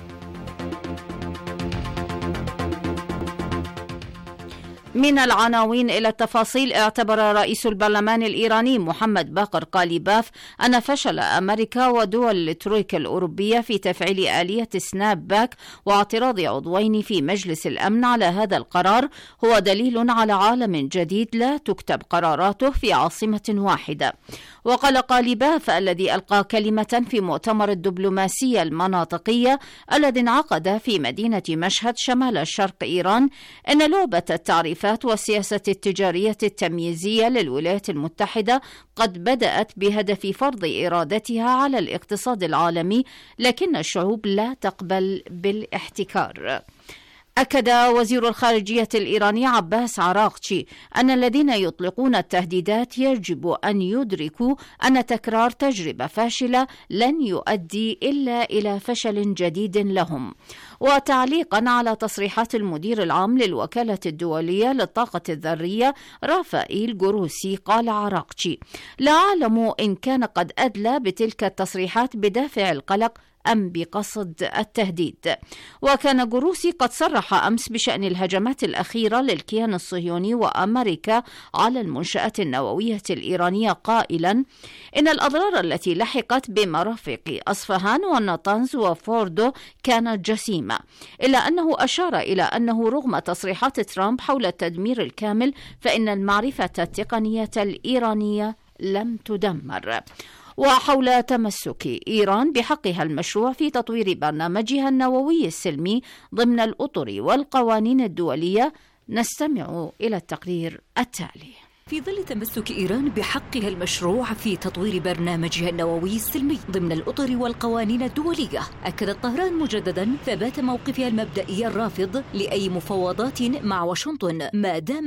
من العناوين إلى التفاصيل. اعتبر رئيس البرلمان الإيراني محمد باقر قاليباف أن فشل أمريكا ودول الترويكا الأوروبية في تفعيل آلية سناب باك واعتراض عضوين في مجلس الأمن على هذا القرار هو دليل على عالم جديد لا تكتب قراراته في عاصمة واحدة. وقال قاليباف الذي ألقى كلمة في مؤتمر الدبلوماسية المناطقية الذي انعقد في مدينة مشهد شمال الشرق إيران إن لعبة التعريفات والسياسة التجارية التمييزية للولايات المتحدة قد بدأت بهدف فرض إرادتها على الاقتصاد العالمي، لكن الشعوب لا تقبل بالاحتكار. أكد وزير الخارجية الإيراني عباس عراقچي أن الذين يطلقون التهديدات يجب أن يدركوا أن تكرار تجربة فاشلة لن يؤدي إلا إلى فشل جديد لهم. وتعليقا على تصريحات المدير العام للوكالة الدولية للطاقة الذرية رافائيل جروسي، قال عراقچي: لا أعلم إن كان قد أدلى بتلك التصريحات بدافع القلق أم بقصد التهديد. وكان جروسي قد صرح أمس بشأن الهجمات الأخيرة للكيان الصهيوني وأمريكا على المنشآت النووية الإيرانية قائلا إن الأضرار التي لحقت بمرافق أصفهان ونطنز وفوردو كانت جسيمة، إلا أنه أشار إلى أنه رغم تصريحات ترامب حول التدمير الكامل فإن المعرفة التقنية الإيرانية لم تدمر. وحول تمسك إيران بحقها المشروع في تطوير برنامجها النووي السلمي ضمن الأطر والقوانين الدولية، نستمع إلى التقرير التالي. في ظل تمسك إيران بحقها المشروع في تطوير برنامجها النووي السلمي ضمن الأطر والقوانين الدولية، أكدت طهران مجددا ثبات موقفها المبدئي الرافض لأي مفاوضات مع واشنطن ما دام